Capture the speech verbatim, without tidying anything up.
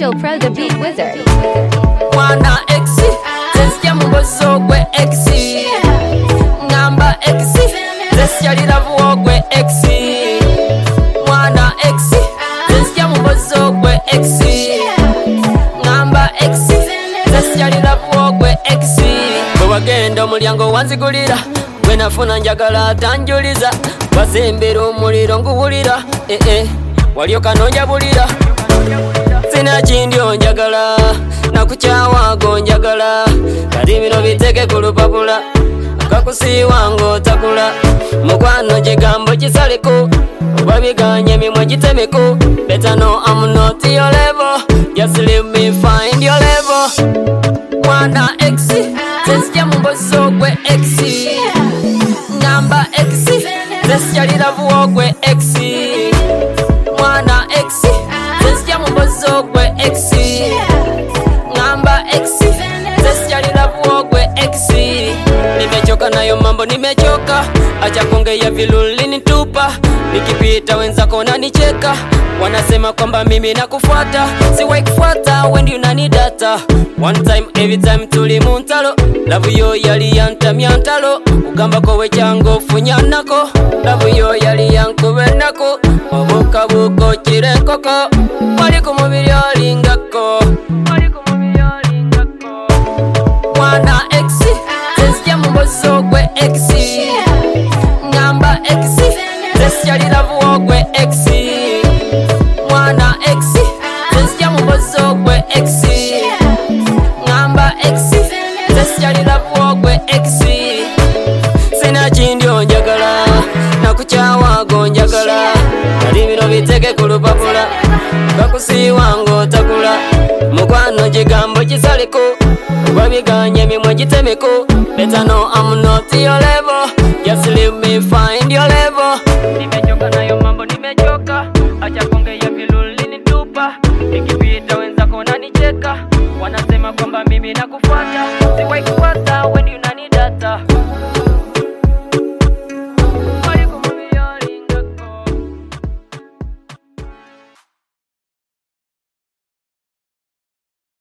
Lil Pro the Beat Wizard. Mwana exi, zesya mbozo gwe exi. Ngamba exi, zesya lilavu gwe exi. Mwana exi, zesya mbozo gwe exi. Ngamba exi, zesya lilavu gwe exi. Bwagenda omulyango wanzigulira, gwe nafuna njagala tanjuliza. Wazembera omuliro nguwulira, eh eh, walyo kanonja bulira. Sina kindi onjagala, nakukyawa gonjagala. Kati bino biteke ku lupapula, akakusiiwa ng'otakula. Mukwano kigambo kisaleko, oba biganye emimwa gitemeko. Better know I'm not your level, just leave me find your level. Mwana exi, zesya mbozo gwe exi. Ngamba exi, zesya lilavu gwe exi. Mwana exi, zesya mbozo gwe exi. Ngamba exi, zesya lilavu gwe exi. Nimechoka nayo mambo nimechoka, acha kuongea viluli nitupa. Nikipita wenzako nanicheka, wanasema kwamba mimi nakufuata. Siwahi kufuata wendi unanidata. One time every time tuli muntalo, love yo yali yantamya ntalo. Ugamba ko wechango funyanako, love yo yali yankubenako. Wabuka buko chirenkoko, wali ku mubiri olingako. Mwana exi, zesya mbozo gwe exi. Ngamba exi, zesya lilavu gwe exi. Mwana exi, zesya mbozo gwe exi. Ngamba exi, zesya lilavu gwe exi. Sina kindi onjagala, nakukyawa gonjagala. Kati bino biteke ku lupapula, kakusiiwa ng'otakula. Mukwano kigambo kisaleko, oba biganye emimwa gitemeko. Better know I'm not your level, just leave me find your level. Nimechoka nayo mambo nimechoka, acha kuongea viluli nitupa. Nikipita wenzako nanicheka, wanasema kwamba mimi nakufuata. Siwahi kufuata